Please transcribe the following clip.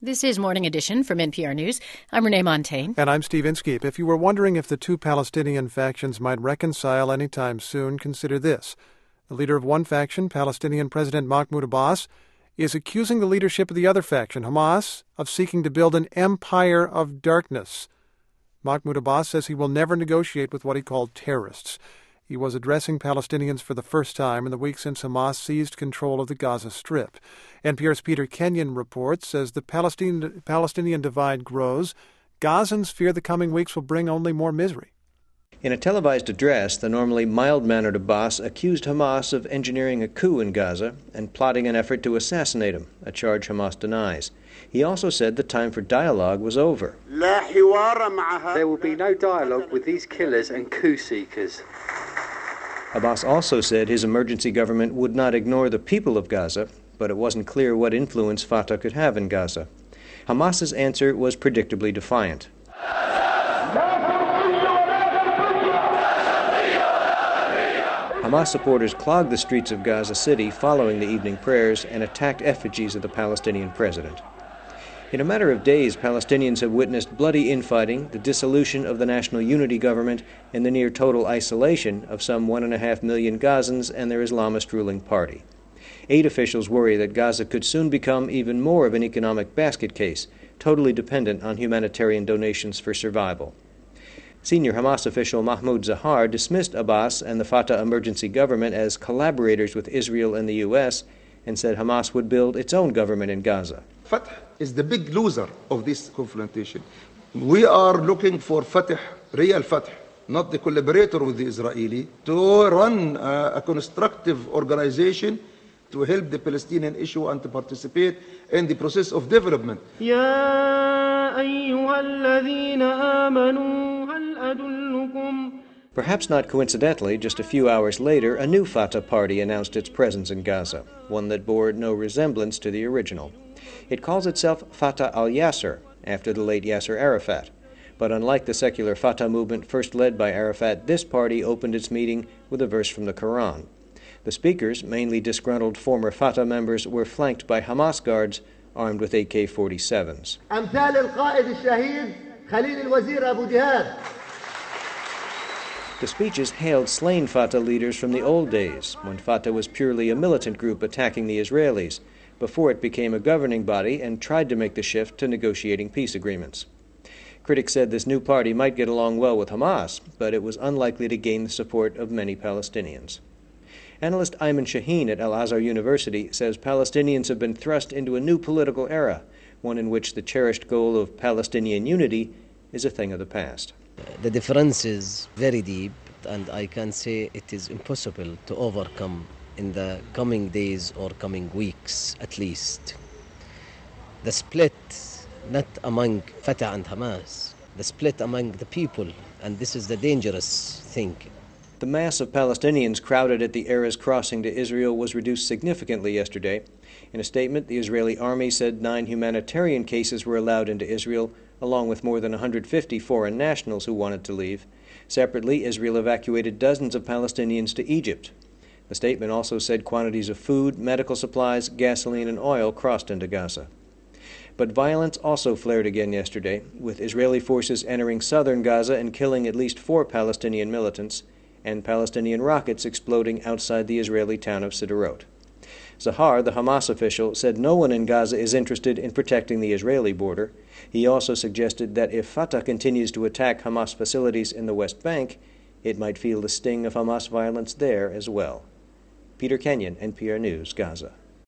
This is Morning Edition from NPR News. I'm Renee Montagne. And I'm Steve Inskeep. If you were wondering if the two Palestinian factions might reconcile anytime soon, consider this. The leader of one faction, Palestinian President Mahmoud Abbas, is accusing the leadership of the other faction, Hamas, of seeking to build an empire of darkness. Mahmoud Abbas says he will never negotiate with what he called terrorists. He was addressing Palestinians for the first time in the week since Hamas seized control of the Gaza Strip. NPR's Peter Kenyon reports as the Palestinian divide grows, Gazans fear the coming weeks will bring only more misery. In a televised address, the normally mild-mannered Abbas accused Hamas of engineering a coup in Gaza and plotting an effort to assassinate him, a charge Hamas denies. He also said the time for dialogue was over. There will be no dialogue with these killers and coup seekers. Abbas also said his emergency government would not ignore the people of Gaza, but it wasn't clear what influence Fatah could have in Gaza. Hamas's answer was predictably defiant. Hamas supporters clogged the streets of Gaza City following the evening prayers and attacked effigies of the Palestinian president. In a matter of days, Palestinians have witnessed bloody infighting, the dissolution of the National Unity Government, and the near-total isolation of some 1.5 million Gazans and their Islamist ruling party. Aid officials worry that Gaza could soon become even more of an economic basket case, totally dependent on humanitarian donations for survival. Senior Hamas official Mahmoud Zahar dismissed Abbas and the Fatah emergency government as collaborators with Israel and the U.S., and said Hamas would build its own government in Gaza. Fatah is the big loser of this confrontation. We are looking for Fatah, real Fatah, not the collaborator with the Israeli, to run a constructive organization to help the Palestinian issue and to participate in the process of development. يا أيها الذين آمنوا هل أدلكم. Perhaps not coincidentally, just a few hours later, a new Fatah party announced its presence in Gaza, one that bore no resemblance to the original. It calls itself Fatah al-Yasser, after the late Yasser Arafat. But unlike the secular Fatah movement first led by Arafat, this party opened its meeting with a verse from the Quran. The speakers, mainly disgruntled former Fatah members, were flanked by Hamas guards armed with AK-47s. أمثال القائد الشهيد خليل الوزير أبو جهاد. The speeches hailed slain Fatah leaders from the old days, when Fatah was purely a militant group attacking the Israelis, before it became a governing body and tried to make the shift to negotiating peace agreements. Critics said this new party might get along well with Hamas, but it was unlikely to gain the support of many Palestinians. Analyst Ayman Shaheen at Al-Azhar University says Palestinians have been thrust into a new political era, one in which the cherished goal of Palestinian unity is a thing of the past. The difference is very deep, and I can say it is impossible to overcome in the coming days or coming weeks at least. The split, not among Fatah and Hamas, the split among the people, and this is the dangerous thing. The mass of Palestinians crowded at the Erez crossing to Israel was reduced significantly yesterday. In a statement, the Israeli army said 9 humanitarian cases were allowed into Israel, along with more than 150 foreign nationals who wanted to leave. Separately, Israel evacuated dozens of Palestinians to Egypt. The statement also said quantities of food, medical supplies, gasoline, and oil crossed into Gaza. But violence also flared again yesterday, with Israeli forces entering southern Gaza and killing at least 4 Palestinian militants, and Palestinian rockets exploding outside the Israeli town of Sderot. Zahar, the Hamas official, said no one in Gaza is interested in protecting the Israeli border. He also suggested that if Fatah continues to attack Hamas facilities in the West Bank, it might feel the sting of Hamas violence there as well. Peter Kenyon, NPR News, Gaza.